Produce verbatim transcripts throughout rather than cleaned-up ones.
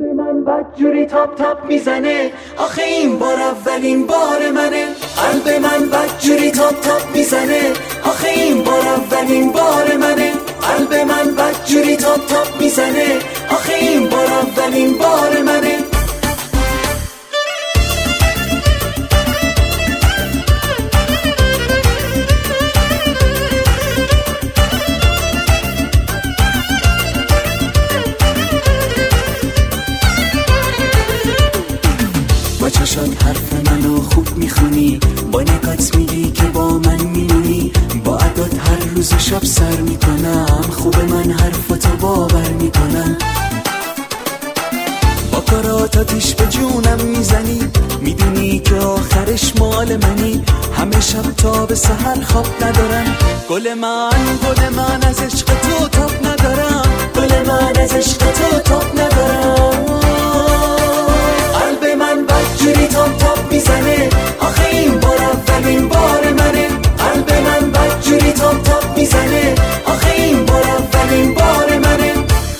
قلب من بدجوری تاپ تاپ میزنه، آخه این بار اولین بار منه. قلب من بدجوری تاپ تاپ میزنه، آخه این بار اولین بار منه. قلب من بدجوری تاپ تاپ میزنه، آخه این بار اولین بار منه. با چشات حرف منو خوب میخونی، با نگات میگی که با من میمونی. با عدات هر روز و شب سر میکنم، خوب من حرفتو باور میکنم. با کارات آتیش به جونم میزنی، میدونی که آخرش مال منی. همه شب تا به سحر خواب ندارم، گل من گل من از عشق تو تاب ندارم. گل من از عشق تو تاب ندارم. قلب من بدجوری تاپ تاپ میزنه، آخه این بار اولین بار منه. قلب من بدجوری تاپ تاپ میزنه، آخه این بار اولین بار منه.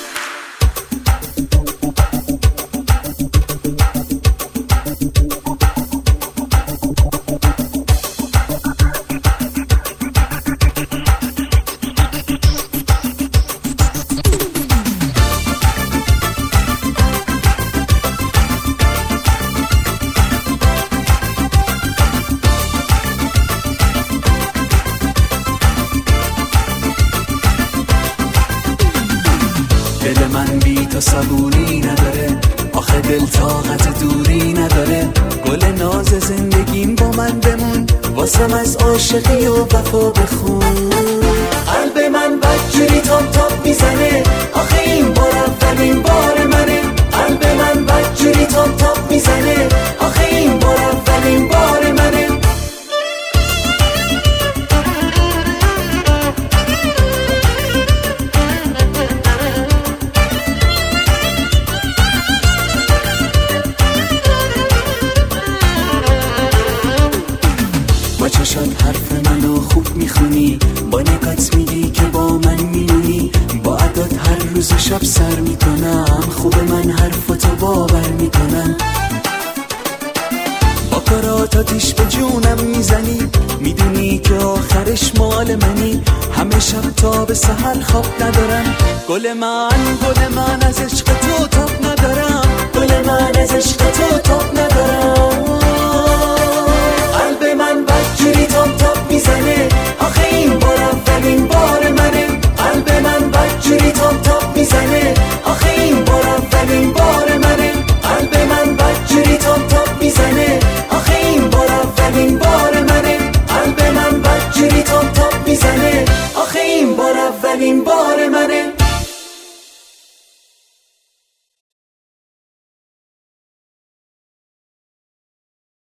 دل من بی تو صبوری نداره، آخه دل طاقت دوری نداره. گل ناز زندگیم با من بمون، واسم از عاشقی و وفا بخون. قلب من بدجوری تاپ تاپ میزنه، آخه این بار اولین بار منه. قلب من بدجوری تاپ تاپ میزنه، آخه این بار اولین بار منه. با چشات حرف منو خوب میخونی، با نگات میگی که با من میمونی. با عدات هر روز و شب سر میکنم، خوب من حرفتو باور میکنم. با کارات آتیش به جونم میزنی، میدونی که آخرش مال منی. همه شب تا به سحر خواب ندارم، گل من گل من از عشق تو تاب ندارم. گل من از عشق تو تاب ندارم. قلب من بدجوری تاپ تاپ میزنه، آخه این بار